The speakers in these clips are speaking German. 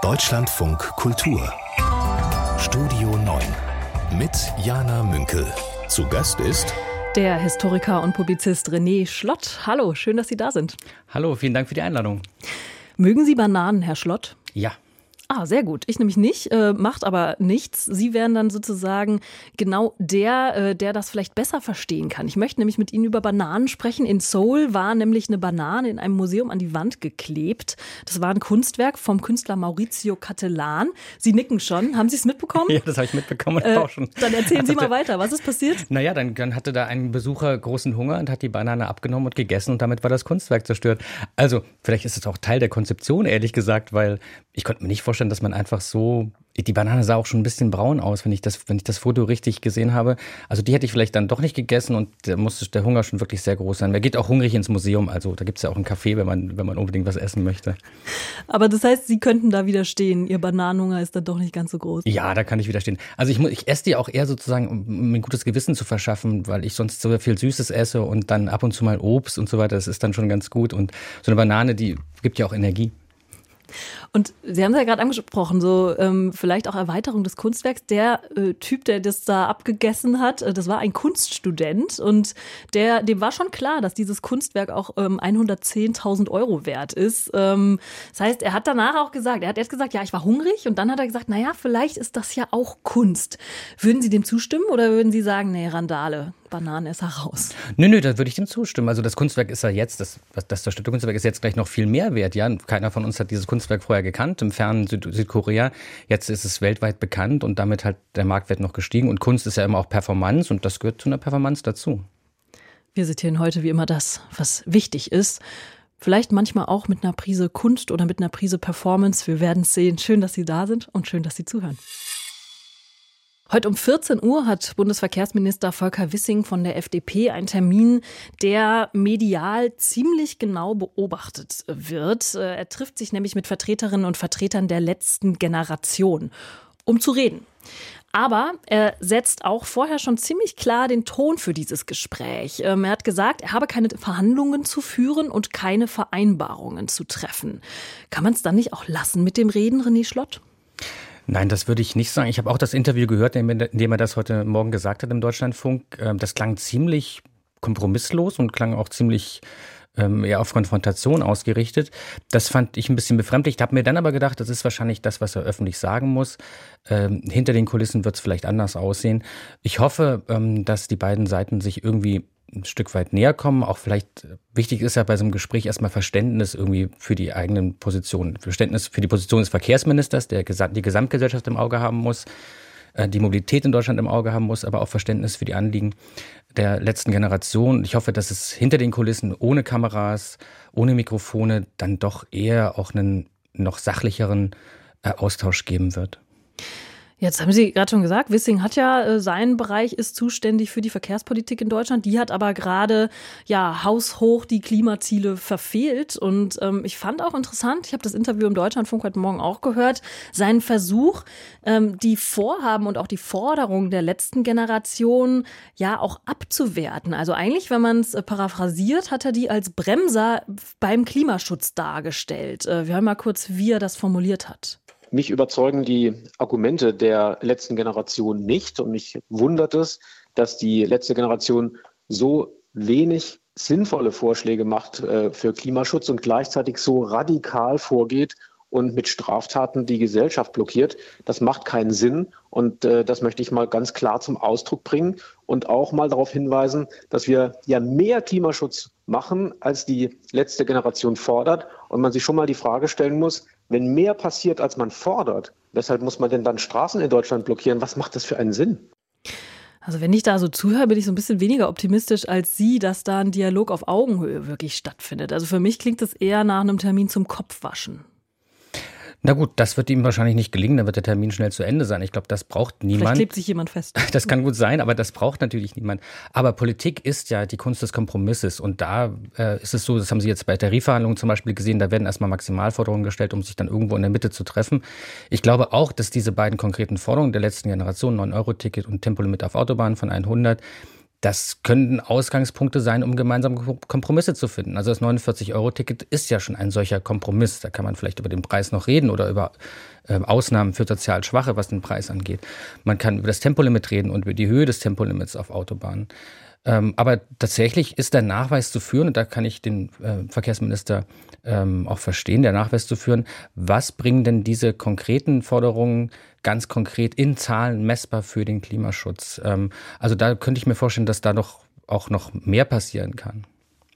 Deutschlandfunk Kultur Studio 9 mit Jana Münkel. Zu Gast ist der Historiker und Publizist René Schlott. Hallo, schön, dass Sie da sind. Hallo, vielen Dank für die Einladung. Mögen Sie Bananen, Herr Schlott? Ja. Ah, sehr gut. Ich nämlich nicht, macht aber nichts. Sie wären dann sozusagen genau der das vielleicht besser verstehen kann. Ich möchte nämlich mit Ihnen über Bananen sprechen. In Seoul war nämlich eine Banane in einem Museum an die Wand geklebt. Das war ein Kunstwerk vom Künstler Maurizio Cattelan. Sie nicken schon. Haben Sie es mitbekommen? Ja, das habe ich mitbekommen. Auch schon. Dann erzählen Sie mal weiter. Was ist passiert? Naja, dann hatte da ein Besucher großen Hunger und hat die Banane abgenommen und gegessen und damit war das Kunstwerk zerstört. Also, vielleicht ist es auch Teil der Konzeption, ehrlich gesagt, weil ich konnte mir nicht vorstellen, dass man einfach so, die Banane sah auch schon ein bisschen braun aus, wenn ich das Foto richtig gesehen habe. Also die hätte ich vielleicht dann doch nicht gegessen und da musste der Hunger schon wirklich sehr groß sein. Wer geht auch hungrig ins Museum? Also da gibt es ja auch einen Café, wenn man unbedingt was essen möchte. Aber das heißt, Sie könnten da widerstehen. Ihr Bananenhunger ist dann doch nicht ganz so groß. Ja, da kann ich widerstehen. Also ich esse die auch eher sozusagen, um mir ein gutes Gewissen zu verschaffen, weil ich sonst so viel Süßes esse und dann ab und zu mal Obst und so weiter. Das ist dann schon ganz gut. Und so eine Banane, die gibt ja auch Energie. Und Sie haben es ja gerade angesprochen, so vielleicht auch Erweiterung des Kunstwerks. Der Typ, der das da abgegessen hat, das war ein Kunststudent und dem war schon klar, dass dieses Kunstwerk auch 110.000 Euro wert ist. Das heißt, er hat danach auch gesagt, er hat erst gesagt, ja, ich war hungrig und dann hat er gesagt, naja, vielleicht ist das ja auch Kunst. Würden Sie dem zustimmen oder würden Sie sagen, nee, Randale? Bananenesser raus. Nö, da würde ich dem zustimmen. Also das Kunstwerk ist ja jetzt, das zerstörte Kunstwerk ist jetzt gleich noch viel mehr wert. Ja? Keiner von uns hat dieses Kunstwerk vorher gekannt, im fernen Südkorea. Jetzt ist es weltweit bekannt und damit hat der Marktwert noch gestiegen. Und Kunst ist ja immer auch Performance und das gehört zu einer Performance dazu. Wir zitieren heute wie immer das, was wichtig ist. Vielleicht manchmal auch mit einer Prise Kunst oder mit einer Prise Performance. Wir werden es sehen. Schön, dass Sie da sind und schön, dass Sie zuhören. Heute um 14 Uhr hat Bundesverkehrsminister Volker Wissing von der FDP einen Termin, der medial ziemlich genau beobachtet wird. Er trifft sich nämlich mit Vertreterinnen und Vertretern der letzten Generation, um zu reden. Aber er setzt auch vorher schon ziemlich klar den Ton für dieses Gespräch. Er hat gesagt, er habe keine Verhandlungen zu führen und keine Vereinbarungen zu treffen. Kann man es dann nicht auch lassen mit dem Reden, René Schlott? Nein, das würde ich nicht sagen. Ich habe auch das Interview gehört, in dem er das heute Morgen gesagt hat im Deutschlandfunk. Das klang ziemlich kompromisslos und klang auch ziemlich eher auf Konfrontation ausgerichtet. Das fand ich ein bisschen befremdlich. Ich habe mir dann aber gedacht, das ist wahrscheinlich das, was er öffentlich sagen muss. Hinter den Kulissen wird es vielleicht anders aussehen. Ich hoffe, dass die beiden Seiten sich irgendwie ein Stück weit näher kommen. Auch vielleicht wichtig ist ja bei so einem Gespräch erstmal Verständnis irgendwie für die eigenen Positionen. Verständnis für die Position des Verkehrsministers, der die Gesamtgesellschaft im Auge haben muss, die Mobilität in Deutschland im Auge haben muss, aber auch Verständnis für die Anliegen der letzten Generation. Ich hoffe, dass es hinter den Kulissen ohne Kameras, ohne Mikrofone dann doch eher auch einen noch sachlicheren Austausch geben wird. Jetzt haben Sie gerade schon gesagt, Wissing hat ja, sein Bereich ist zuständig für die Verkehrspolitik in Deutschland. Die hat aber gerade haushoch die Klimaziele verfehlt. Und ich fand auch interessant, ich habe das Interview im Deutschlandfunk heute Morgen auch gehört, seinen Versuch, die Vorhaben und auch die Forderungen der letzten Generation ja auch abzuwerten. Also eigentlich, wenn man es paraphrasiert, hat er die als Bremser beim Klimaschutz dargestellt. Wir hören mal kurz, wie er das formuliert hat. Mich überzeugen die Argumente der letzten Generation nicht und mich wundert es, dass die letzte Generation so wenig sinnvolle Vorschläge macht für Klimaschutz und gleichzeitig so radikal vorgeht und mit Straftaten die Gesellschaft blockiert. Das macht keinen Sinn und das möchte ich mal ganz klar zum Ausdruck bringen und auch mal darauf hinweisen, dass wir ja mehr Klimaschutz machen, als die letzte Generation fordert und man sich schon mal die Frage stellen muss, wenn mehr passiert, als man fordert, weshalb muss man denn dann Straßen in Deutschland blockieren? Was macht das für einen Sinn? Also wenn ich da so zuhöre, bin ich so ein bisschen weniger optimistisch als Sie, dass da ein Dialog auf Augenhöhe wirklich stattfindet. Also für mich klingt es eher nach einem Termin zum Kopfwaschen. Na gut, das wird ihm wahrscheinlich nicht gelingen, dann wird der Termin schnell zu Ende sein. Ich glaube, das braucht niemand. Vielleicht klebt sich jemand fest. Das kann gut sein, aber das braucht natürlich niemand. Aber Politik ist ja die Kunst des Kompromisses und da ist es so, das haben Sie jetzt bei Tarifverhandlungen zum Beispiel gesehen, da werden erstmal Maximalforderungen gestellt, um sich dann irgendwo in der Mitte zu treffen. Ich glaube auch, dass diese beiden konkreten Forderungen der letzten Generation, 9-Euro-Ticket und Tempolimit auf Autobahnen von 100, Das können Ausgangspunkte sein, um gemeinsame Kompromisse zu finden. Also das 49-Euro-Ticket ist ja schon ein solcher Kompromiss. Da kann man vielleicht über den Preis noch reden oder über Ausnahmen für sozial Schwache, was den Preis angeht. Man kann über das Tempolimit reden und über die Höhe des Tempolimits auf Autobahnen. Aber tatsächlich ist der Nachweis zu führen, und da kann ich den Verkehrsminister auch verstehen, der Nachweis zu führen, was bringen denn diese konkreten Forderungen ganz konkret in Zahlen messbar für den Klimaschutz? Also da könnte ich mir vorstellen, dass da doch auch noch mehr passieren kann.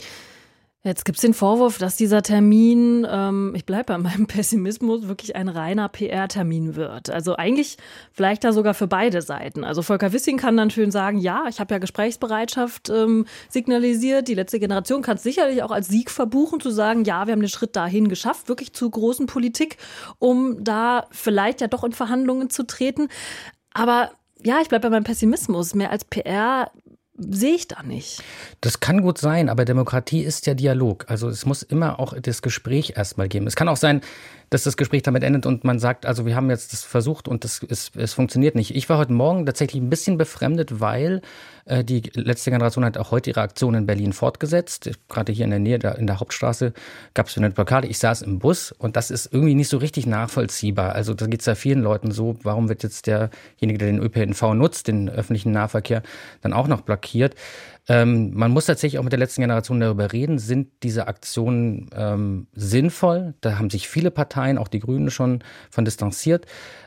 Jetzt gibt es den Vorwurf, dass dieser Termin, ich bleibe bei meinem Pessimismus, wirklich ein reiner PR-Termin wird. Also eigentlich vielleicht da sogar für beide Seiten. Also Volker Wissing kann dann schön sagen, ja, ich habe ja Gesprächsbereitschaft signalisiert. Die letzte Generation kann es sicherlich auch als Sieg verbuchen, zu sagen, ja, wir haben den Schritt dahin geschafft, wirklich zur großen Politik, um da vielleicht ja doch in Verhandlungen zu treten. Aber ja, ich bleibe bei meinem Pessimismus. Mehr als PR sehe ich da nicht. Das kann gut sein, aber Demokratie ist ja Dialog. Also es muss immer auch das Gespräch erstmal geben. Es kann auch sein, dass das Gespräch damit endet und man sagt, also wir haben jetzt das versucht und es funktioniert nicht. Ich war heute Morgen tatsächlich ein bisschen befremdet, weil die letzte Generation hat auch heute ihre Aktion in Berlin fortgesetzt. Gerade hier in der Nähe, in der Hauptstraße, gab es eine Blockade. Ich saß im Bus und das ist irgendwie nicht so richtig nachvollziehbar. Also da geht es ja vielen Leuten so, warum wird jetzt derjenige, der den ÖPNV nutzt, den öffentlichen Nahverkehr, dann auch noch blockiert? Man muss tatsächlich auch mit der letzten Generation darüber reden, sind diese Aktionen sinnvoll? Da haben sich viele Parteien, auch die Grünen, schon von distanziert.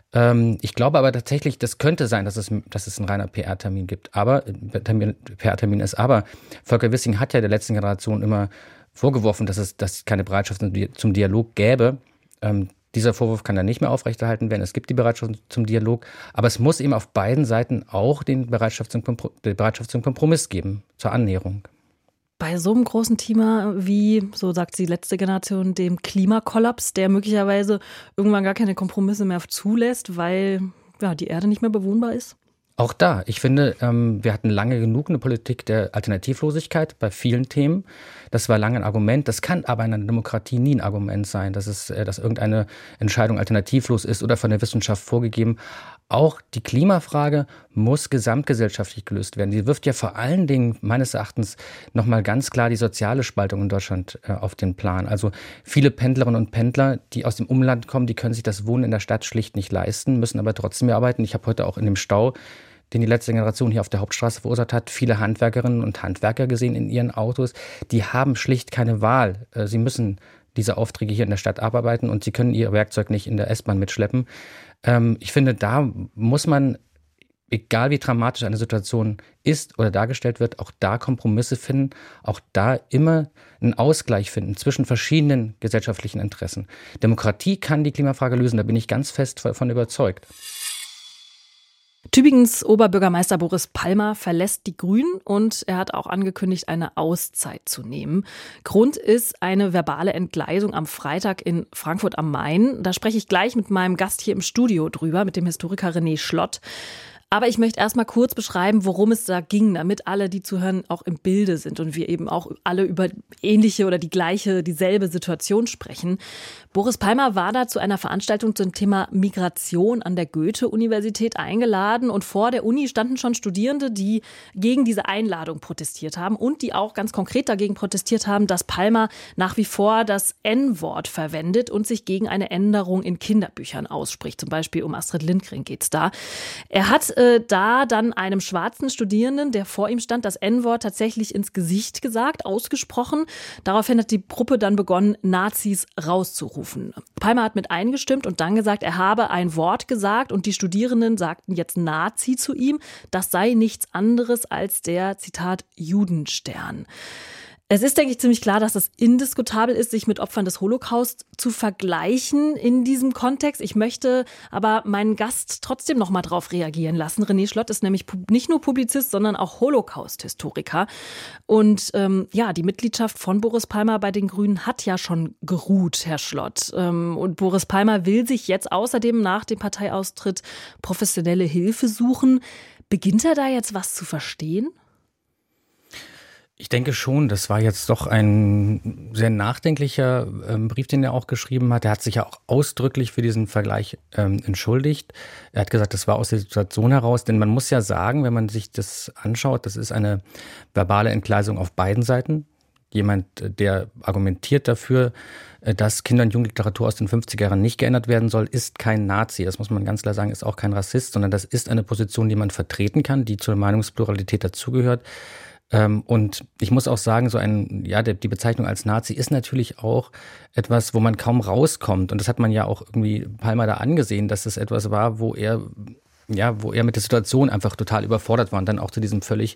Ich glaube aber tatsächlich, das könnte sein, dass es ein reiner PR-Termin gibt. Aber PR-Termin ist. Aber Volker Wissing hat ja der letzten Generation immer vorgeworfen, dass es keine Bereitschaft zum Dialog gäbe. Dieser Vorwurf kann dann nicht mehr aufrechterhalten werden. Es gibt die Bereitschaft zum Dialog, aber es muss eben auf beiden Seiten auch die Bereitschaft zum Kompromiss geben, zur Annäherung. Bei so einem großen Thema wie, so sagt die letzte Generation, dem Klimakollaps, der möglicherweise irgendwann gar keine Kompromisse mehr zulässt, weil ja, die Erde nicht mehr bewohnbar ist? Auch da, ich finde, wir hatten lange genug eine Politik der Alternativlosigkeit bei vielen Themen. Das war lange ein Argument. Das kann aber in einer Demokratie nie ein Argument sein, dass irgendeine Entscheidung alternativlos ist oder von der Wissenschaft vorgegeben. Auch die Klimafrage muss gesamtgesellschaftlich gelöst werden. Sie wirft ja vor allen Dingen meines Erachtens nochmal ganz klar die soziale Spaltung in Deutschland auf den Plan. Also viele Pendlerinnen und Pendler, die aus dem Umland kommen, die können sich das Wohnen in der Stadt schlicht nicht leisten, müssen aber trotzdem mehr arbeiten. Ich habe heute auch in dem Stau, den die letzte Generation hier auf der Hauptstraße verursacht hat, viele Handwerkerinnen und Handwerker gesehen in ihren Autos. Die haben schlicht keine Wahl. Sie müssen diese Aufträge hier in der Stadt abarbeiten und sie können ihr Werkzeug nicht in der S-Bahn mitschleppen. Ich finde, da muss man, egal wie dramatisch eine Situation ist oder dargestellt wird, auch da Kompromisse finden, auch da immer einen Ausgleich finden zwischen verschiedenen gesellschaftlichen Interessen. Demokratie kann die Klimafrage lösen, da bin ich ganz fest davon überzeugt. Tübingens Oberbürgermeister Boris Palmer verlässt die Grünen und er hat auch angekündigt, eine Auszeit zu nehmen. Grund ist eine verbale Entgleisung am Freitag in Frankfurt am Main. Da spreche ich gleich mit meinem Gast hier im Studio drüber, mit dem Historiker René Schlott. Aber ich möchte erst mal kurz beschreiben, worum es da ging, damit alle, die zuhören, auch im Bilde sind und wir eben auch alle über ähnliche oder dieselbe Situation sprechen. Boris Palmer war da zu einer Veranstaltung zum Thema Migration an der Goethe-Universität eingeladen und vor der Uni standen schon Studierende, die gegen diese Einladung protestiert haben und die auch ganz konkret dagegen protestiert haben, dass Palmer nach wie vor das N-Wort verwendet und sich gegen eine Änderung in Kinderbüchern ausspricht. Zum Beispiel um Astrid Lindgren geht's da. Er hat da dann einem schwarzen Studierenden, der vor ihm stand, das N-Wort tatsächlich ins Gesicht gesagt, ausgesprochen. Daraufhin hat die Gruppe dann begonnen, Nazis rauszurufen. Palmer hat mit eingestimmt und dann gesagt, er habe ein Wort gesagt und die Studierenden sagten jetzt Nazi zu ihm. Das sei nichts anderes als der, Zitat, Judenstern. Es ist, denke ich, ziemlich klar, dass es indiskutabel ist, sich mit Opfern des Holocaust zu vergleichen in diesem Kontext. Ich möchte aber meinen Gast trotzdem noch mal drauf reagieren lassen. René Schlott ist nämlich nicht nur Publizist, sondern auch Holocaust-Historiker. Und die Mitgliedschaft von Boris Palmer bei den Grünen hat ja schon geruht, Herr Schlott. Und Boris Palmer will sich jetzt außerdem nach dem Parteiaustritt professionelle Hilfe suchen. Beginnt er da jetzt was zu verstehen? Ich denke schon, das war jetzt doch ein sehr nachdenklicher Brief, den er auch geschrieben hat. Er hat sich ja auch ausdrücklich für diesen Vergleich entschuldigt. Er hat gesagt, das war aus der Situation heraus, denn man muss ja sagen, wenn man sich das anschaut, das ist eine verbale Entgleisung auf beiden Seiten. Jemand, der argumentiert dafür, dass Kinder- und Jugendliteratur aus den 50er Jahren nicht geändert werden soll, ist kein Nazi. Das muss man ganz klar sagen, ist auch kein Rassist, sondern das ist eine Position, die man vertreten kann, die zur Meinungspluralität dazugehört. Und ich muss auch sagen, die Bezeichnung als Nazi ist natürlich auch etwas, wo man kaum rauskommt. Und das hat man ja auch irgendwie Palmer da angesehen, dass es etwas war, wo er mit der Situation einfach total überfordert war und dann auch zu diesem völlig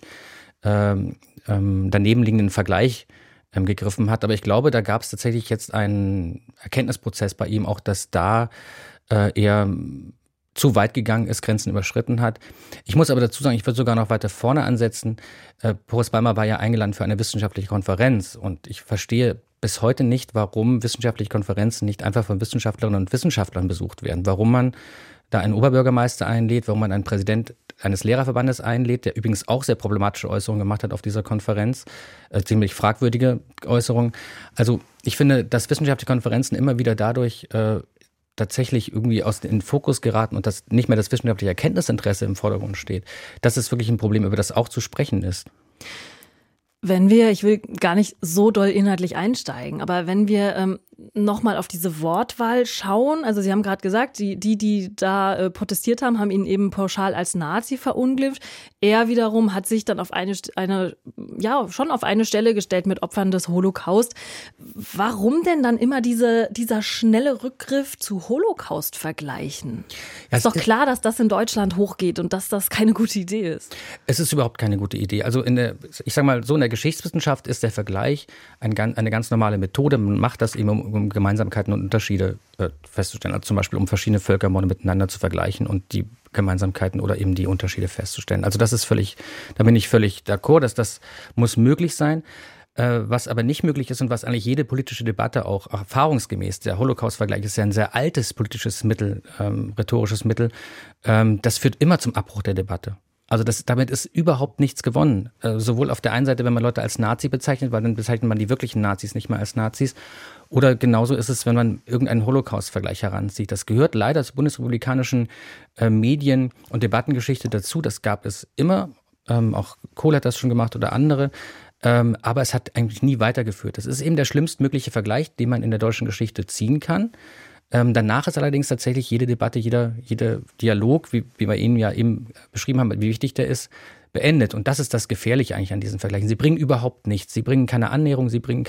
daneben liegenden Vergleich gegriffen hat. Aber ich glaube, da gab es tatsächlich jetzt einen Erkenntnisprozess bei ihm, auch dass da er zu weit gegangen ist, Grenzen überschritten hat. Ich muss aber dazu sagen, ich würde sogar noch weiter vorne ansetzen. Boris Palmer war ja eingeladen für eine wissenschaftliche Konferenz und ich verstehe bis heute nicht, warum wissenschaftliche Konferenzen nicht einfach von Wissenschaftlerinnen und Wissenschaftlern besucht werden. Warum man da einen Oberbürgermeister einlädt, warum man einen Präsident eines Lehrerverbandes einlädt, der übrigens auch sehr problematische Äußerungen gemacht hat auf dieser Konferenz, ziemlich fragwürdige Äußerungen. Also ich finde, dass wissenschaftliche Konferenzen immer wieder dadurch tatsächlich irgendwie aus den Fokus geraten und dass nicht mehr das wissenschaftliche Erkenntnisinteresse im Vordergrund steht. Das ist wirklich ein Problem, über das auch zu sprechen ist. Ich will gar nicht so doll inhaltlich einsteigen, aber wenn wir nochmal auf diese Wortwahl schauen, also Sie haben gerade gesagt, die da protestiert haben ihn eben pauschal als Nazi verunglimpft. Er wiederum hat sich dann auf eine Stelle gestellt mit Opfern des Holocaust. Warum denn dann immer dieser schnelle Rückgriff zu Holocaust-Vergleichen? Ja, ist doch klar, dass das in Deutschland hochgeht und dass das keine gute Idee ist. Es ist überhaupt keine gute Idee. Also in der Geschichtswissenschaft ist der Vergleich eine ganz normale Methode. Man macht das eben, um Gemeinsamkeiten und Unterschiede festzustellen. Also zum Beispiel, um verschiedene Völkermorde miteinander zu vergleichen und die Gemeinsamkeiten oder eben die Unterschiede festzustellen. Also da bin ich völlig d'accord, dass das muss möglich sein. Was aber nicht möglich ist und was eigentlich jede politische Debatte auch erfahrungsgemäß, der Holocaust-Vergleich ist ja ein sehr altes politisches Mittel, rhetorisches Mittel, das führt immer zum Abbruch der Debatte. Also damit ist überhaupt nichts gewonnen. Sowohl auf der einen Seite, wenn man Leute als Nazi bezeichnet, weil dann bezeichnet man die wirklichen Nazis nicht mehr als Nazis. Oder genauso ist es, wenn man irgendeinen Holocaust-Vergleich heranzieht. Das gehört leider zur bundesrepublikanischen Medien- und Debattengeschichte dazu. Das gab es immer. Auch Kohl hat das schon gemacht oder andere. Aber es hat eigentlich nie weitergeführt. Das ist eben der schlimmstmögliche Vergleich, den man in der deutschen Geschichte ziehen kann. Danach ist allerdings tatsächlich jede Debatte, jeder Dialog, wie wir ihn ja eben beschrieben haben, wie wichtig der ist, beendet. Und das ist das Gefährliche eigentlich an diesen Vergleichen. Sie bringen überhaupt nichts. Sie bringen keine Annäherung, sie bringen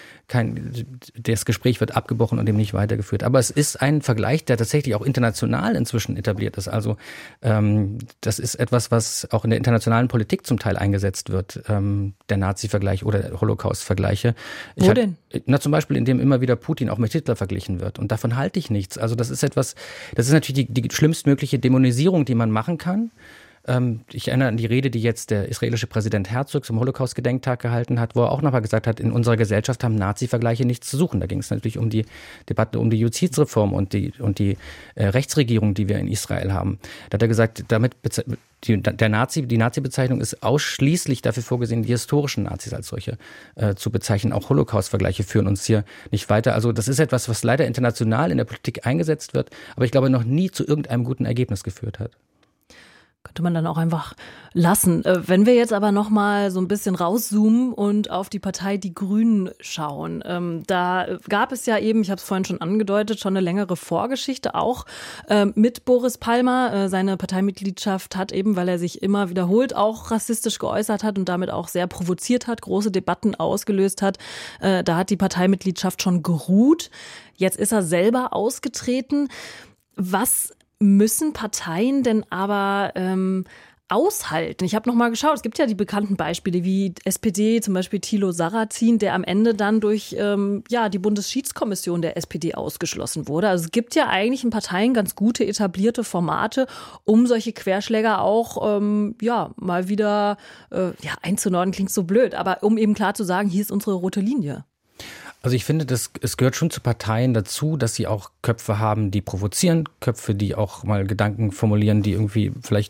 das Gespräch wird abgebrochen und eben nicht weitergeführt. Aber es ist ein Vergleich, der tatsächlich auch international inzwischen etabliert ist. Also das ist etwas, was auch in der internationalen Politik zum Teil eingesetzt wird, der Nazi-Vergleich oder der Holocaust-Vergleiche. Wo denn? Zum Beispiel, indem immer wieder Putin auch mit Hitler verglichen wird. Und davon halte ich nichts. Also das ist natürlich die schlimmstmögliche Dämonisierung, die man machen kann. Ich erinnere an die Rede, die jetzt der israelische Präsident Herzog zum Holocaust-Gedenktag gehalten hat, wo er auch nochmal gesagt hat, in unserer Gesellschaft haben Nazi-Vergleiche nichts zu suchen. Da ging es natürlich um die Debatte um die Justizreform und die Rechtsregierung, die wir in Israel haben. Da hat er gesagt, die Nazi-Bezeichnung ist ausschließlich dafür vorgesehen, die historischen Nazis als solche zu bezeichnen. Auch Holocaust-Vergleiche führen uns hier nicht weiter. Also das ist etwas, was leider international in der Politik eingesetzt wird, aber ich glaube noch nie zu irgendeinem guten Ergebnis geführt hat. Könnte man dann auch einfach lassen. Wenn wir jetzt aber noch mal so ein bisschen rauszoomen und auf die Partei Die Grünen schauen, da gab es ja eben, ich habe es vorhin schon angedeutet, schon eine längere Vorgeschichte auch mit Boris Palmer. Seine Parteimitgliedschaft hat eben, weil er sich immer wiederholt auch rassistisch geäußert hat und damit auch sehr provoziert hat, große Debatten ausgelöst hat, da hat die Parteimitgliedschaft schon geruht. Jetzt ist er selber ausgetreten. Was müssen Parteien denn aber aushalten? Ich habe noch mal geschaut, es gibt ja die bekannten Beispiele wie SPD, zum Beispiel Thilo Sarrazin, der am Ende dann durch die Bundesschiedskommission der SPD ausgeschlossen wurde. Also es gibt ja eigentlich in Parteien ganz gute etablierte Formate, um solche Querschläger auch mal wieder einzunordnen, klingt so blöd, aber um eben klar zu sagen, hier ist unsere rote Linie. Also ich finde, es gehört schon zu Parteien dazu, dass sie auch Köpfe haben, die provozieren, Köpfe, die auch mal Gedanken formulieren, die irgendwie vielleicht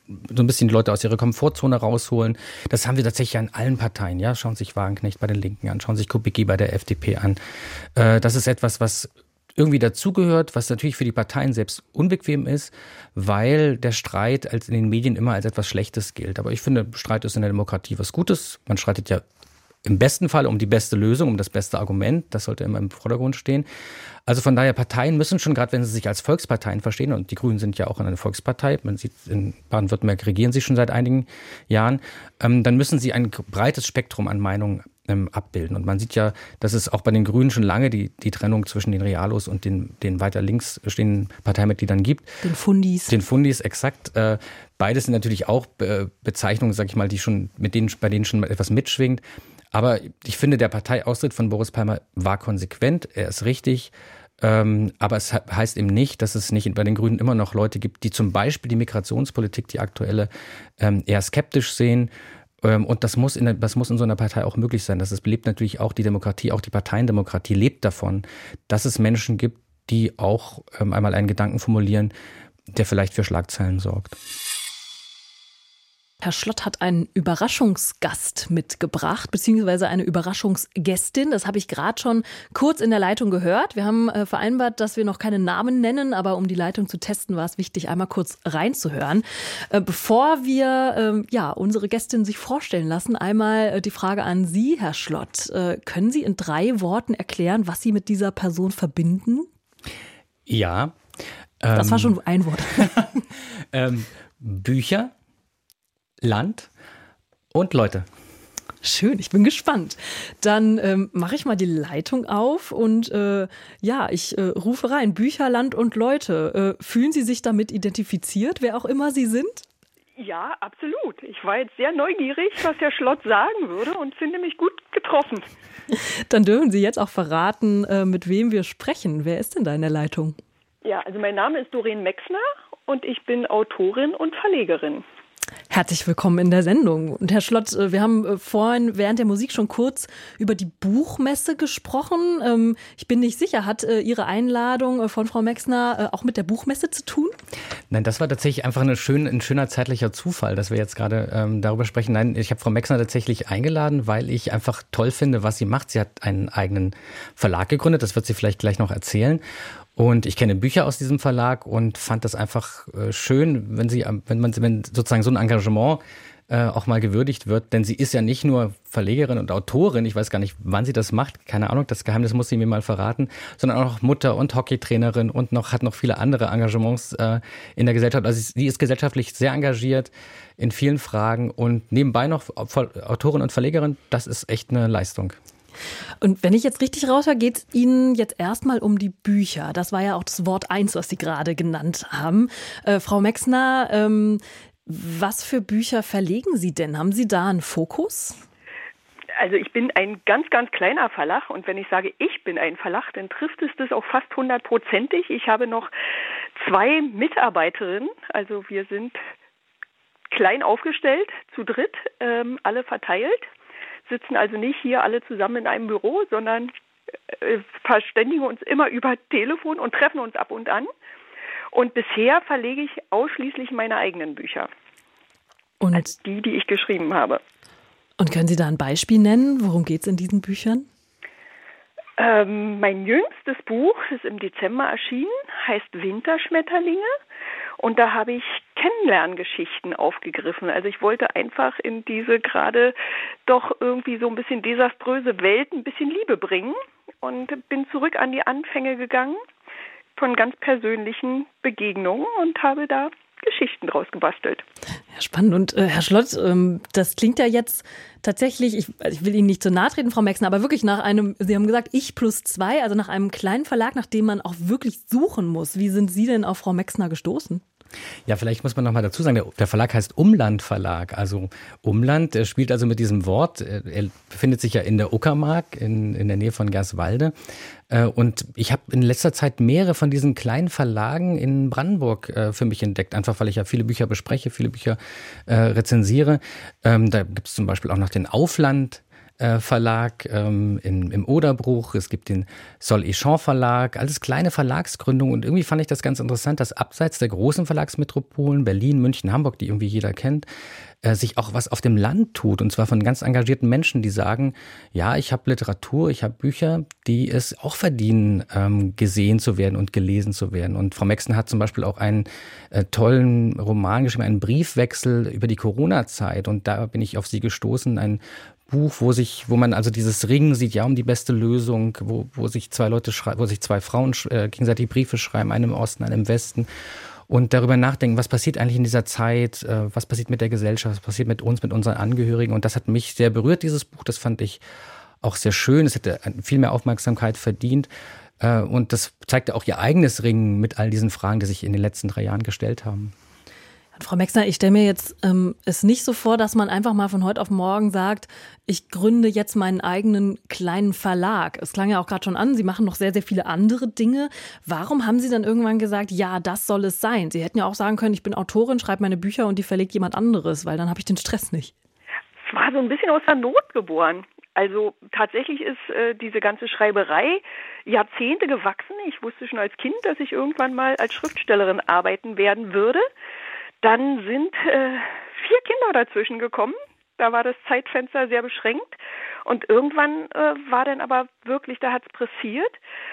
so ein bisschen die Leute aus ihrer Komfortzone rausholen. Das haben wir tatsächlich an allen Parteien. Ja, schauen Sie sich Wagenknecht bei den Linken an, schauen Sie sich Kubicki bei der FDP an. Das ist etwas, was irgendwie dazugehört, was natürlich für die Parteien selbst unbequem ist, weil der Streit in den Medien immer als etwas Schlechtes gilt. Aber ich finde, Streit ist in der Demokratie was Gutes. Man streitet ja im besten Fall um die beste Lösung, um das beste Argument. Das sollte immer im Vordergrund stehen. Also von daher, Parteien müssen schon, gerade wenn sie sich als Volksparteien verstehen, und die Grünen sind ja auch eine Volkspartei, man sieht, in Baden-Württemberg regieren sie schon seit einigen Jahren, dann müssen sie ein breites Spektrum an Meinungen abbilden. Und man sieht ja, dass es auch bei den Grünen schon lange die Trennung zwischen den Realos und den weiter links stehenden Parteimitgliedern gibt. Den Fundis. Den Fundis, exakt. Beides sind natürlich auch Bezeichnungen, sag ich mal, bei denen schon etwas mitschwingt. Aber ich finde, der Parteiaustritt von Boris Palmer war konsequent, er ist richtig. Aber es heißt eben nicht, dass es nicht bei den Grünen immer noch Leute gibt, die zum Beispiel die Migrationspolitik, die aktuelle, eher skeptisch sehen. Und das muss in so einer Partei auch möglich sein. Das belebt natürlich auch die Demokratie, auch die Parteiendemokratie lebt davon, dass es Menschen gibt, die auch einmal einen Gedanken formulieren, der vielleicht für Schlagzeilen sorgt. Herr Schlott hat einen Überraschungsgast mitgebracht, beziehungsweise eine Überraschungsgästin. Das habe ich gerade schon kurz in der Leitung gehört. Wir haben vereinbart, dass wir noch keine Namen nennen, aber um die Leitung zu testen, war es wichtig, einmal kurz reinzuhören. Bevor wir unsere Gästin sich vorstellen lassen, einmal die Frage an Sie, Herr Schlott. Können Sie in 3 Worten erklären, was Sie mit dieser Person verbinden? Ja. Das war schon ein Wort. Bücher, Land und Leute. Schön, ich bin gespannt. Dann mache ich mal die Leitung auf und ich rufe rein. Bücher, Land und Leute. Fühlen Sie sich damit identifiziert, wer auch immer Sie sind? Ja, absolut. Ich war jetzt sehr neugierig, was Herr Schlott sagen würde und finde mich gut getroffen. Dann dürfen Sie jetzt auch verraten, mit wem wir sprechen. Wer ist denn da in der Leitung? Ja, also mein Name ist Doreen Mexner und ich bin Autorin und Verlegerin. Herzlich willkommen in der Sendung. Und Herr Schlott, wir haben vorhin während der Musik schon kurz über die Buchmesse gesprochen. Ich bin nicht sicher, hat Ihre Einladung von Frau Mexner auch mit der Buchmesse zu tun? Nein, das war tatsächlich einfach ein schöner zeitlicher Zufall, dass wir jetzt gerade darüber sprechen. Nein, ich habe Frau Mexner tatsächlich eingeladen, weil ich einfach toll finde, was sie macht. Sie hat einen eigenen Verlag gegründet, das wird sie vielleicht gleich noch erzählen. Und ich kenne Bücher aus diesem Verlag und fand das einfach schön, wenn sozusagen so ein Engagement auch mal gewürdigt wird. Denn sie ist ja nicht nur Verlegerin und Autorin, ich weiß gar nicht, wann sie das macht, keine Ahnung, das Geheimnis muss sie mir mal verraten, sondern auch noch Mutter und Hockeytrainerin und hat noch viele andere Engagements in der Gesellschaft. Also sie ist gesellschaftlich sehr engagiert in vielen Fragen und nebenbei noch Autorin und Verlegerin, das ist echt eine Leistung. Und wenn ich jetzt richtig raushöre, geht es Ihnen jetzt erstmal um die Bücher. Das war ja auch das Wort 1, was Sie gerade genannt haben. Frau Mexner, was für Bücher verlegen Sie denn? Haben Sie da einen Fokus? Also ich bin ein ganz, ganz kleiner Verlag und wenn ich sage, ich bin ein Verlag, dann trifft es das auch fast 100%ig. Ich habe noch 2 Mitarbeiterinnen, also wir sind klein aufgestellt, zu dritt, alle verteilt. Sitzen also nicht hier alle zusammen in einem Büro, sondern verständigen uns immer über Telefon und treffen uns ab und an. Und bisher verlege ich ausschließlich meine eigenen Bücher. Und also die ich geschrieben habe. Und können Sie da ein Beispiel nennen? Worum geht es in diesen Büchern? Mein jüngstes Buch ist im Dezember erschienen, heißt Winterschmetterlinge. Und da habe ich Kennenlerngeschichten aufgegriffen. Also ich wollte einfach in diese gerade doch irgendwie so ein bisschen desaströse Welt ein bisschen Liebe bringen und bin zurück an die Anfänge gegangen von ganz persönlichen Begegnungen und habe da Geschichten draus gebastelt. Ja, spannend. Und Herr Schlott, das klingt ja jetzt tatsächlich, ich will Ihnen nicht zu nahe treten, Frau Mexner, aber wirklich nach einem, Sie haben gesagt, ich plus 2, also nach einem kleinen Verlag, nach dem man auch wirklich suchen muss. Wie sind Sie denn auf Frau Mexner gestoßen? Ja, vielleicht muss man noch mal dazu sagen, der Verlag heißt Umland Verlag. Also Umland spielt also mit diesem Wort. Er befindet sich ja in der Uckermark, in der Nähe von Gerswalde. Und ich habe in letzter Zeit mehrere von diesen kleinen Verlagen in Brandenburg für mich entdeckt. Einfach, weil ich ja viele Bücher bespreche, viele Bücher rezensiere. Da gibt es zum Beispiel auch noch den Aufland Verlag im Oderbruch, es gibt den Sol-et-Champ Verlag, alles kleine Verlagsgründungen. Und irgendwie fand ich das ganz interessant, dass abseits der großen Verlagsmetropolen, Berlin, München, Hamburg, die irgendwie jeder kennt, sich auch was auf dem Land tut. Und zwar von ganz engagierten Menschen, die sagen, ja, ich habe Literatur, ich habe Bücher, die es auch verdienen, gesehen zu werden und gelesen zu werden. Und Frau Mexner hat zum Beispiel auch einen tollen Roman geschrieben, einen Briefwechsel über die Corona-Zeit. Und da bin ich auf sie gestoßen, ein Buch, wo man also dieses Ringen sieht, ja, um die beste Lösung, wo sich zwei Frauen gegenseitig Briefe schreiben, eine im Osten, eine im Westen. Und darüber nachdenken, was passiert eigentlich in dieser Zeit, was passiert mit der Gesellschaft, was passiert mit uns, mit unseren Angehörigen. Und das hat mich sehr berührt, dieses Buch. Das fand ich auch sehr schön. Es hätte viel mehr Aufmerksamkeit verdient. Und das zeigte auch ihr eigenes Ringen mit all diesen Fragen, die sich in den letzten 3 Jahren gestellt haben. Frau Mexner, ich stelle mir jetzt es nicht so vor, dass man einfach mal von heute auf morgen sagt, ich gründe jetzt meinen eigenen kleinen Verlag. Es klang ja auch gerade schon an, Sie machen noch sehr, sehr viele andere Dinge. Warum haben Sie dann irgendwann gesagt, ja, das soll es sein? Sie hätten ja auch sagen können, ich bin Autorin, schreibe meine Bücher und die verlegt jemand anderes, weil dann habe ich den Stress nicht. Es war so ein bisschen aus der Not geboren. Also tatsächlich ist diese ganze Schreiberei Jahrzehnte gewachsen. Ich wusste schon als Kind, dass ich irgendwann mal als Schriftstellerin arbeiten werden würde. Dann sind 4 Kinder dazwischen gekommen. Da war das Zeitfenster sehr beschränkt. Und irgendwann war dann aber wirklich, da hat es pressiert.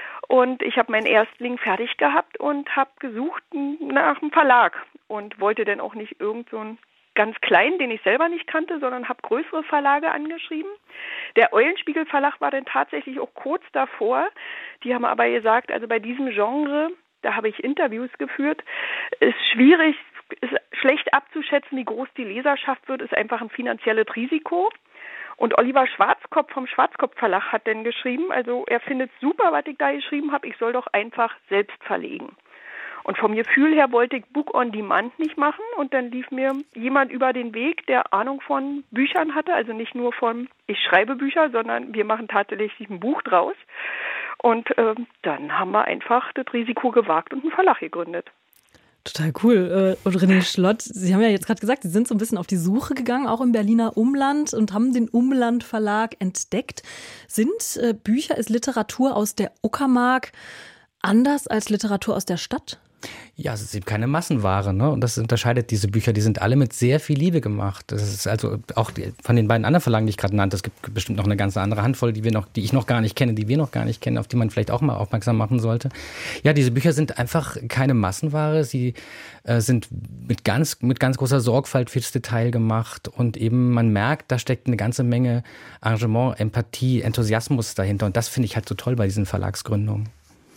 Und ich habe meinen Erstling fertig gehabt und habe gesucht nach einem Verlag. Und wollte dann auch nicht irgend so einen ganz kleinen, den ich selber nicht kannte, sondern habe größere Verlage angeschrieben. Der Eulenspiegel Verlag war dann tatsächlich auch kurz davor. Die haben aber gesagt, also bei diesem Genre, da habe ich Interviews geführt, ist schwierig, ist schlecht abzuschätzen, wie groß die Leserschaft wird, ist einfach ein finanzielles Risiko. Und Oliver Schwarzkopf vom Schwarzkopf Verlag hat dann geschrieben, also er findet super, was ich da geschrieben habe, ich soll doch einfach selbst verlegen. Und vom Gefühl her wollte ich Book on Demand nicht machen und dann lief mir jemand über den Weg, der Ahnung von Büchern hatte, also nicht nur von ich schreibe Bücher, sondern wir machen tatsächlich ein Buch draus. Und dann haben wir einfach das Risiko gewagt und einen Verlag gegründet. Total cool. Und René Schlott, Sie haben ja jetzt gerade gesagt, Sie sind so ein bisschen auf die Suche gegangen, auch im Berliner Umland und haben den Umland Verlag entdeckt. Ist Literatur aus der Uckermark anders als Literatur aus der Stadt? Ja, es ist eben keine Massenware, ne? Und das unterscheidet diese Bücher. Die sind alle mit sehr viel Liebe gemacht. Das ist also auch von den beiden anderen Verlagen, die ich gerade nannte. Es gibt bestimmt noch eine ganz andere Handvoll, die ich noch gar nicht kenne, die wir noch gar nicht kennen, auf die man vielleicht auch mal aufmerksam machen sollte. Ja, diese Bücher sind einfach keine Massenware. Sie sind mit ganz großer Sorgfalt fürs Detail gemacht und eben man merkt, da steckt eine ganze Menge Engagement, Empathie, Enthusiasmus dahinter. Und das finde ich halt so toll bei diesen Verlagsgründungen.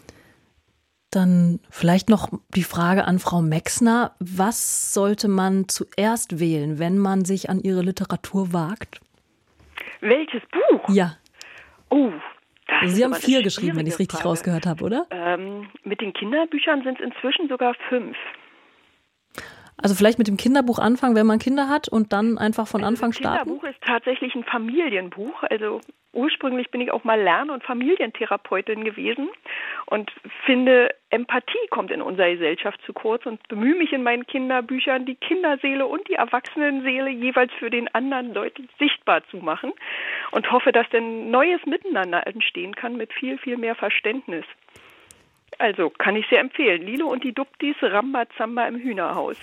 Dann vielleicht noch die Frage an Frau Mexner. Was sollte man zuerst wählen, wenn man sich an Ihre Literatur wagt? Welches Buch? Ja. Oh, also Sie haben 4 geschrieben, wenn ich es richtig rausgehört habe, oder? Mit den Kinderbüchern sind es inzwischen sogar 5. Also vielleicht mit dem Kinderbuch anfangen, wenn man Kinder hat und dann einfach von Anfang starten? Das Kinderbuch ist tatsächlich ein Familienbuch. Also ursprünglich bin ich auch mal Lern- und Familientherapeutin gewesen und finde, Empathie kommt in unserer Gesellschaft zu kurz und bemühe mich in meinen Kinderbüchern, die Kinderseele und die Erwachsenenseele jeweils für den anderen deutlich sichtbar zu machen und hoffe, dass denn neues Miteinander entstehen kann mit viel, viel mehr Verständnis. Also kann ich sehr empfehlen. Lilo und die Duptis, Rambazamba im Hühnerhaus.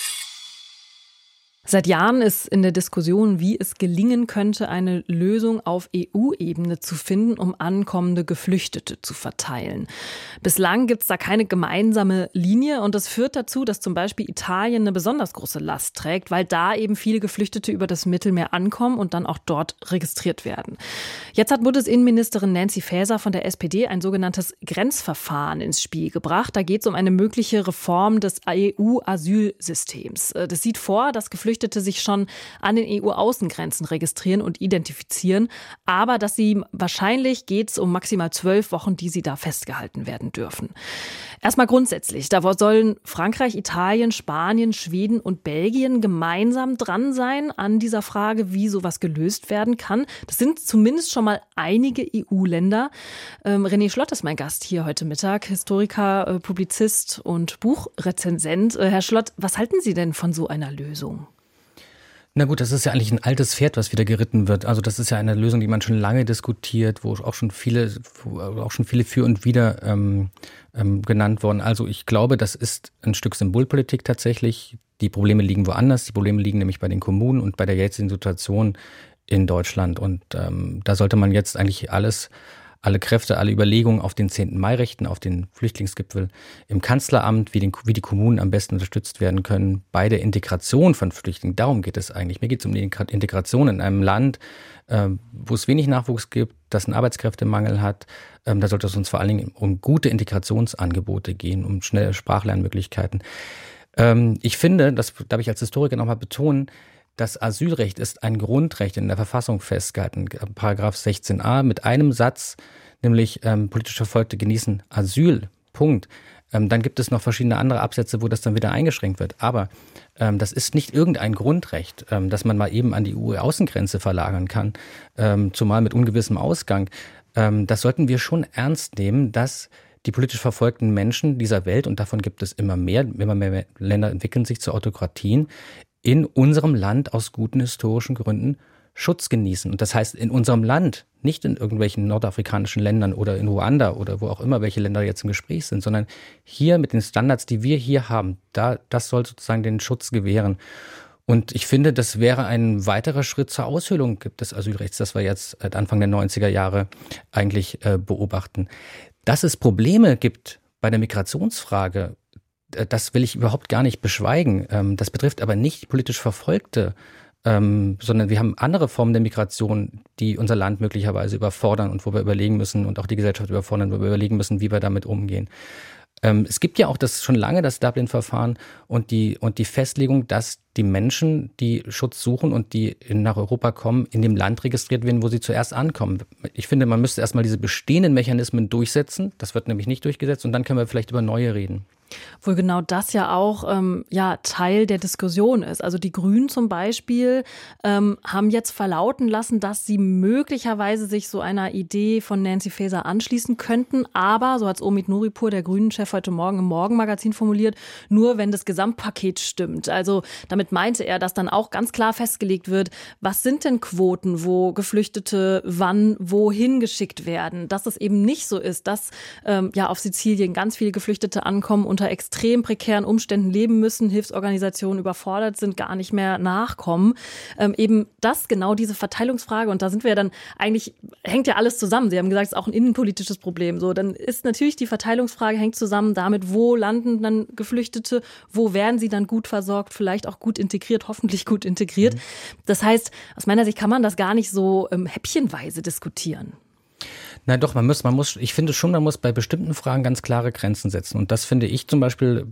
Seit Jahren ist in der Diskussion, wie es gelingen könnte, eine Lösung auf EU-Ebene zu finden, um ankommende Geflüchtete zu verteilen. Bislang gibt es da keine gemeinsame Linie und das führt dazu, dass zum Beispiel Italien eine besonders große Last trägt, weil da eben viele Geflüchtete über das Mittelmeer ankommen und dann auch dort registriert werden. Jetzt hat Bundesinnenministerin Nancy Faeser von der SPD ein sogenanntes Grenzverfahren ins Spiel gebracht. Da geht es um eine mögliche Reform des EU-Asylsystems. Das sieht vor, dass Geflüchtete sich schon an den EU-Außengrenzen registrieren und identifizieren, aber dass sie wahrscheinlich geht es um maximal 12 Wochen, die sie da festgehalten werden dürfen. Erstmal grundsätzlich, da sollen Frankreich, Italien, Spanien, Schweden und Belgien gemeinsam dran sein an dieser Frage, wie sowas gelöst werden kann. Das sind zumindest schon mal einige EU-Länder. René Schlott ist mein Gast hier heute Mittag, Historiker, Publizist und Buchrezensent. Herr Schlott, was halten Sie denn von so einer Lösung? Na gut, das ist ja eigentlich ein altes Pferd, was wieder geritten wird. Also das ist ja eine Lösung, die man schon lange diskutiert, wo auch schon viele für und wider genannt wurden. Also ich glaube, das ist ein Stück Symbolpolitik tatsächlich. Die Probleme liegen woanders. Die Probleme liegen nämlich bei den Kommunen und bei der jetzigen Situation in Deutschland. Und da sollte man jetzt eigentlich alle Kräfte, alle Überlegungen auf den 10. Mai richten, auf den Flüchtlingsgipfel im Kanzleramt, wie die Kommunen am besten unterstützt werden können bei der Integration von Flüchtlingen. Darum geht es eigentlich. Mir geht es um die Integration in einem Land, wo es wenig Nachwuchs gibt, das einen Arbeitskräftemangel hat. Da sollte es uns vor allen Dingen um gute Integrationsangebote gehen, um schnelle Sprachlernmöglichkeiten. Ich finde, das darf ich als Historiker nochmal betonen, das Asylrecht ist ein Grundrecht in der Verfassung festgehalten, Paragraph 16a, mit einem Satz, nämlich politisch Verfolgte genießen Asyl, Punkt. Dann gibt es noch verschiedene andere Absätze, wo das dann wieder eingeschränkt wird. Aber das ist nicht irgendein Grundrecht, das man mal eben an die EU-Außengrenze verlagern kann, zumal mit ungewissem Ausgang. Das sollten wir schon ernst nehmen, dass die politisch verfolgten Menschen dieser Welt, und davon gibt es immer mehr Länder entwickeln sich zu Autokratien, in unserem Land aus guten historischen Gründen Schutz genießen. Und das heißt in unserem Land, nicht in irgendwelchen nordafrikanischen Ländern oder in Ruanda oder wo auch immer welche Länder jetzt im Gespräch sind, sondern hier mit den Standards, die wir hier haben, das soll sozusagen den Schutz gewähren. Und ich finde, das wäre ein weiterer Schritt zur Aushöhlung des Asylrechts, das wir jetzt seit Anfang der 90er Jahre eigentlich beobachten. Dass es Probleme gibt bei der Migrationsfrage, das will ich überhaupt gar nicht beschweigen. Das betrifft aber nicht politisch Verfolgte, sondern wir haben andere Formen der Migration, die unser Land möglicherweise überfordern und wo wir überlegen müssen und auch die Gesellschaft überfordern, wo wir überlegen müssen, wie wir damit umgehen. Es gibt ja auch schon lange das Dublin-Verfahren und die Festlegung, dass die Menschen, die Schutz suchen und die nach Europa kommen, in dem Land registriert werden, wo sie zuerst ankommen. Ich finde, man müsste erstmal diese bestehenden Mechanismen durchsetzen. Das wird nämlich nicht durchgesetzt und dann können wir vielleicht über neue reden. Wohl genau das ja auch Teil der Diskussion ist. Also die Grünen zum Beispiel haben jetzt verlauten lassen, dass sie möglicherweise sich so einer Idee von Nancy Faeser anschließen könnten. Aber, so hat es Omid Nuripur, der Grünen-Chef, heute Morgen im Morgenmagazin formuliert, nur wenn das Gesamtpaket stimmt. Also damit meinte er, dass dann auch ganz klar festgelegt wird, was sind denn Quoten, wo Geflüchtete wann wohin geschickt werden. Dass es eben nicht so ist, dass auf Sizilien ganz viele Geflüchtete ankommen, unter extrem prekären Umständen leben müssen, Hilfsorganisationen überfordert sind, gar nicht mehr nachkommen. Eben das, genau diese Verteilungsfrage. Und da sind wir ja dann eigentlich, hängt ja alles zusammen. Sie haben gesagt, es ist auch ein innenpolitisches Problem. So, dann ist natürlich die Verteilungsfrage hängt zusammen damit, wo landen dann Geflüchtete, wo werden sie dann gut versorgt, vielleicht auch gut integriert, hoffentlich gut integriert. Das heißt, aus meiner Sicht kann man das gar nicht so häppchenweise diskutieren. Na doch, ich finde schon, man muss bei bestimmten Fragen ganz klare Grenzen setzen. Und das finde ich zum Beispiel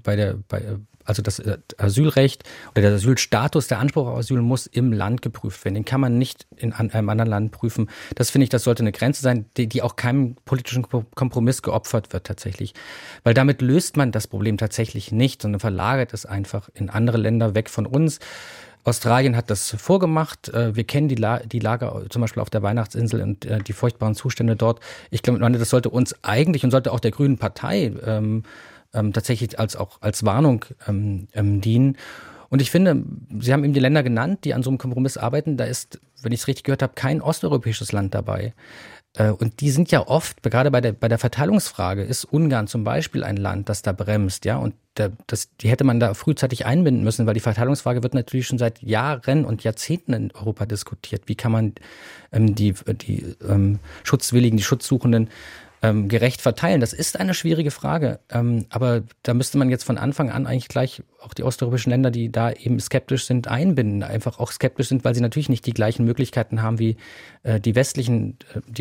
also das Asylrecht oder der Asylstatus, der Anspruch auf Asyl muss im Land geprüft werden. Den kann man nicht in einem anderen Land prüfen. Das finde ich, das sollte eine Grenze sein, die auch keinem politischen Kompromiss geopfert wird tatsächlich. Weil damit löst man das Problem tatsächlich nicht, sondern verlagert es einfach in andere Länder weg von uns. Australien hat das vorgemacht. Wir kennen die Lage zum Beispiel auf der Weihnachtsinsel und die furchtbaren Zustände dort. Ich glaube, das sollte uns eigentlich und sollte auch der Grünen Partei tatsächlich als Warnung dienen. Und ich finde, Sie haben eben die Länder genannt, die an so einem Kompromiss arbeiten. Da ist, wenn ich es richtig gehört habe, kein osteuropäisches Land dabei. Und die sind ja oft, gerade bei der Verteilungsfrage, ist Ungarn zum Beispiel ein Land, das da bremst, ja. Und die hätte man da frühzeitig einbinden müssen, weil die Verteilungsfrage wird natürlich schon seit Jahren und Jahrzehnten in Europa diskutiert. Wie kann man die Schutzwilligen, die Schutzsuchenden gerecht verteilen? Das ist eine schwierige Frage, aber da müsste man jetzt von Anfang an eigentlich gleich auch die osteuropäischen Länder, die da eben skeptisch sind, einbinden. Einfach auch skeptisch sind, weil sie natürlich nicht die gleichen Möglichkeiten haben wie die westlichen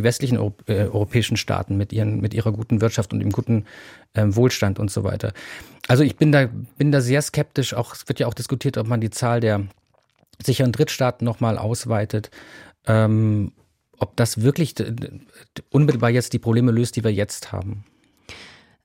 europäischen Staaten mit ihrer guten Wirtschaft und dem guten Wohlstand und so weiter. Also ich bin da sehr skeptisch. Es wird ja auch diskutiert, ob man die Zahl der sicheren Drittstaaten nochmal ausweitet. Ob das wirklich unmittelbar jetzt die Probleme löst, die wir jetzt haben.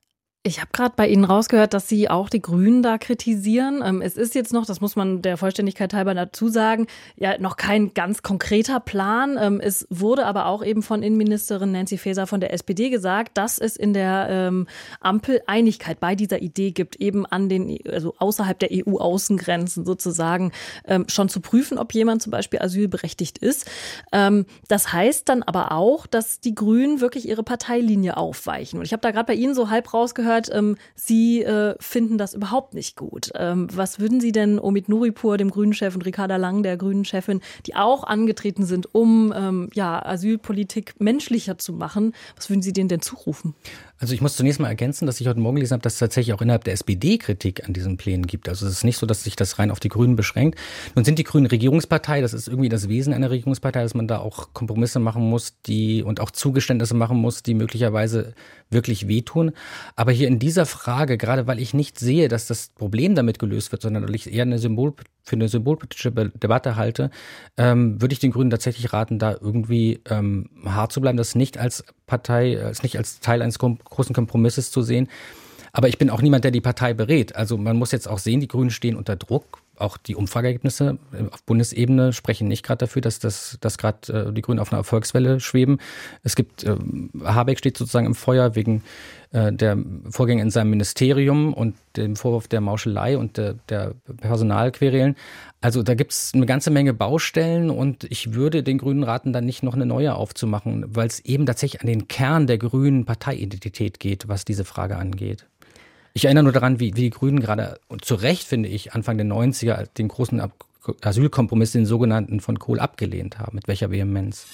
Ich habe gerade bei Ihnen rausgehört, dass Sie auch die Grünen da kritisieren. Es ist jetzt noch, das muss man der Vollständigkeit halber dazu sagen, ja noch kein ganz konkreter Plan. Es wurde aber auch eben von Innenministerin Nancy Faeser von der SPD gesagt, dass es in der Ampel Einigkeit bei dieser Idee gibt, eben also außerhalb der EU-Außengrenzen sozusagen schon zu prüfen, ob jemand zum Beispiel asylberechtigt ist. Das heißt dann aber auch, dass die Grünen wirklich ihre Parteilinie aufweichen. Und ich habe da gerade bei Ihnen so halb rausgehört, Sie finden das überhaupt nicht gut. Was würden Sie denn Omid Nuripur, dem Grünen-Chef, und Ricarda Lang, der Grünen-Chefin, die auch angetreten sind, um Asylpolitik menschlicher zu machen, was würden Sie denen denn zurufen? Also ich muss zunächst mal ergänzen, dass ich heute Morgen gelesen habe, dass es tatsächlich auch innerhalb der SPD Kritik an diesen Plänen gibt. Also es ist nicht so, dass sich das rein auf die Grünen beschränkt. Nun sind die Grünen Regierungspartei, das ist irgendwie das Wesen einer Regierungspartei, dass man da auch Kompromisse machen muss, und auch Zugeständnisse machen muss, die möglicherweise wirklich wehtun. Aber hier in dieser Frage, gerade weil ich nicht sehe, dass das Problem damit gelöst wird, sondern weil ich eher für eine symbolpolitische Debatte halte, würde ich den Grünen tatsächlich raten, da irgendwie hart zu bleiben, das nicht als Partei, nicht als Teil eines großen Kompromisses zu sehen. Aber ich bin auch niemand, der die Partei berät. Also man muss jetzt auch sehen, die Grünen stehen unter Druck. Auch die Umfrageergebnisse auf Bundesebene sprechen nicht gerade dafür, dass gerade die Grünen auf einer Erfolgswelle schweben. Es gibt, Habeck steht sozusagen im Feuer wegen der Vorgänge in seinem Ministerium und dem Vorwurf der Mauschelei und der Personalquerelen. Also da gibt es eine ganze Menge Baustellen und ich würde den Grünen raten, dann nicht noch eine neue aufzumachen, weil es eben tatsächlich an den Kern der grünen Parteiidentität geht, was diese Frage angeht. Ich erinnere nur daran, wie die Grünen gerade, und zu Recht finde ich, Anfang der 90er den großen Asylkompromiss, den sogenannten, von Kohl abgelehnt haben. Mit welcher Vehemenz.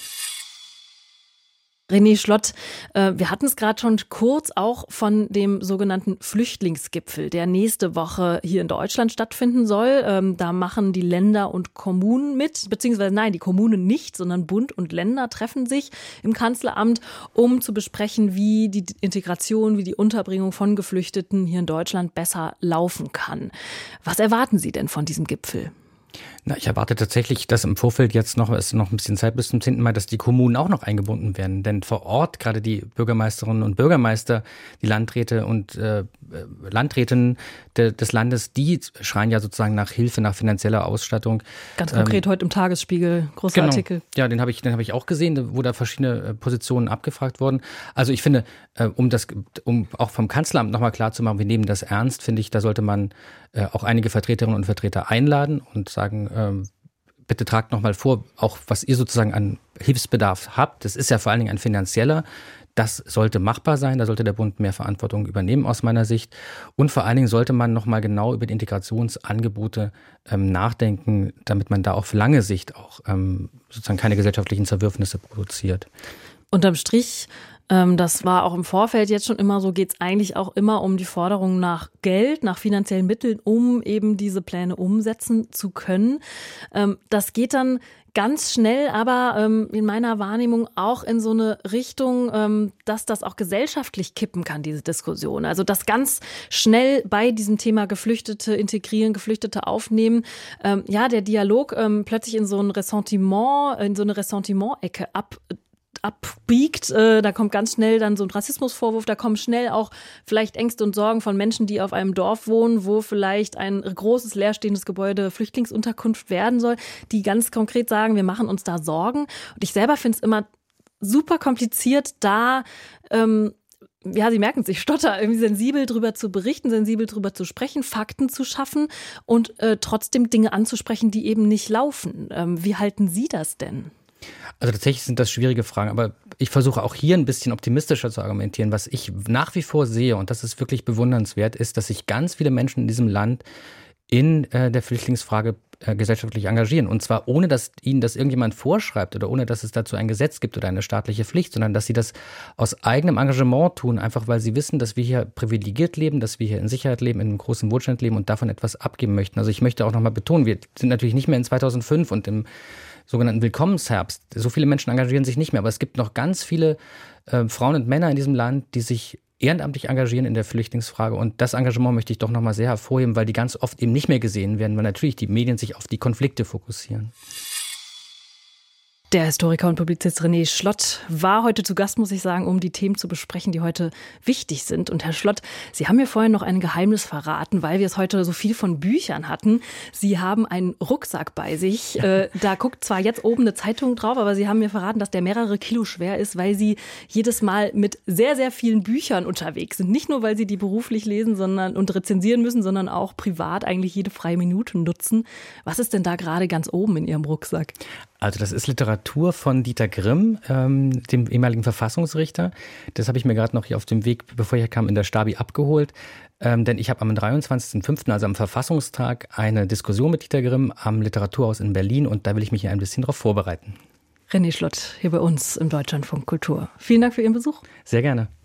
René Schlott, wir hatten es gerade schon kurz auch von dem sogenannten Flüchtlingsgipfel, der nächste Woche hier in Deutschland stattfinden soll. Da machen die Länder und Kommunen mit, beziehungsweise nein, die Kommunen nicht, sondern Bund und Länder treffen sich im Kanzleramt, um zu besprechen, wie die Integration, wie die Unterbringung von Geflüchteten hier in Deutschland besser laufen kann. Was erwarten Sie denn von diesem Gipfel? Na, ich erwarte tatsächlich, dass im Vorfeld jetzt noch ein bisschen Zeit bis zum 10. Mai, dass die Kommunen auch noch eingebunden werden. Denn vor Ort, gerade die Bürgermeisterinnen und Bürgermeister, die Landräte und Landrätinnen des Landes, die schreien ja sozusagen nach Hilfe, nach finanzieller Ausstattung. Ganz konkret heute im Tagesspiegel, großer genau. Artikel. Ja, den habe ich auch gesehen, wo da verschiedene Positionen abgefragt wurden. Also ich finde, um auch vom Kanzleramt nochmal klarzumachen, wir nehmen das ernst, finde ich, da sollte man auch einige Vertreterinnen und Vertreter einladen und sagen, bitte tragt nochmal vor, auch was ihr sozusagen an Hilfsbedarf habt. Das ist ja vor allen Dingen ein finanzieller. Das sollte machbar sein. Da sollte der Bund mehr Verantwortung übernehmen aus meiner Sicht. Und vor allen Dingen sollte man nochmal genau über die Integrationsangebote nachdenken, damit man da auf lange Sicht auch sozusagen keine gesellschaftlichen Zerwürfnisse produziert. Unterm Strich, das war auch im Vorfeld jetzt schon immer so, geht es eigentlich auch immer um die Forderung nach Geld, nach finanziellen Mitteln, um eben diese Pläne umsetzen zu können. Das geht dann ganz schnell, aber in meiner Wahrnehmung auch in so eine Richtung, dass das auch gesellschaftlich kippen kann, diese Diskussion. Also dass ganz schnell bei diesem Thema Geflüchtete integrieren, Geflüchtete aufnehmen, der Dialog plötzlich in so ein Ressentiment, in so eine Ressentiment-Ecke abbiegt. Da kommt ganz schnell dann so ein Rassismusvorwurf, da kommen schnell auch vielleicht Ängste und Sorgen von Menschen, die auf einem Dorf wohnen, wo vielleicht ein großes leerstehendes Gebäude Flüchtlingsunterkunft werden soll, die ganz konkret sagen, wir machen uns da Sorgen. Und ich selber finde es immer super kompliziert, da Sie merken es, ich stotter, irgendwie sensibel drüber zu berichten, sensibel drüber zu sprechen, Fakten zu schaffen und trotzdem Dinge anzusprechen, die eben nicht laufen. Wie halten Sie das denn? Also tatsächlich sind das schwierige Fragen, aber ich versuche auch hier ein bisschen optimistischer zu argumentieren. Was ich nach wie vor sehe, und das ist wirklich bewundernswert, ist, dass sich ganz viele Menschen in diesem Land in der Flüchtlingsfrage gesellschaftlich engagieren. Und zwar ohne, dass ihnen das irgendjemand vorschreibt oder ohne, dass es dazu ein Gesetz gibt oder eine staatliche Pflicht, sondern dass sie das aus eigenem Engagement tun, einfach weil sie wissen, dass wir hier privilegiert leben, dass wir hier in Sicherheit leben, in einem großen Wohlstand leben und davon etwas abgeben möchten. Also ich möchte auch nochmal betonen, wir sind natürlich nicht mehr in 2005 und im sogenannten Willkommensherbst. So viele Menschen engagieren sich nicht mehr, aber es gibt noch ganz viele Frauen und Männer in diesem Land, die sich ehrenamtlich engagieren in der Flüchtlingsfrage. Und das Engagement möchte ich doch nochmal sehr hervorheben, weil die ganz oft eben nicht mehr gesehen werden, weil natürlich die Medien sich auf die Konflikte fokussieren. Der Historiker und Publizist René Schlott war heute zu Gast, muss ich sagen, um die Themen zu besprechen, die heute wichtig sind. Und Herr Schlott, Sie haben mir vorhin noch ein Geheimnis verraten, weil wir es heute so viel von Büchern hatten. Sie haben einen Rucksack bei sich. Da guckt zwar jetzt oben eine Zeitung drauf, aber Sie haben mir verraten, dass der mehrere Kilo schwer ist, weil Sie jedes Mal mit sehr, sehr vielen Büchern unterwegs sind. Nicht nur, weil Sie die beruflich lesen und rezensieren müssen, sondern auch privat eigentlich jede freie Minute nutzen. Was ist denn da gerade ganz oben in Ihrem Rucksack? Also das ist Literatur von Dieter Grimm, dem ehemaligen Verfassungsrichter. Das habe ich mir gerade noch hier auf dem Weg, bevor ich hier kam, in der Stabi abgeholt. Denn ich habe am 23.05., also am Verfassungstag, eine Diskussion mit Dieter Grimm am Literaturhaus in Berlin und da will ich mich hier ein bisschen darauf vorbereiten. René Schlott hier bei uns im Deutschlandfunk Kultur. Vielen Dank für Ihren Besuch. Sehr gerne.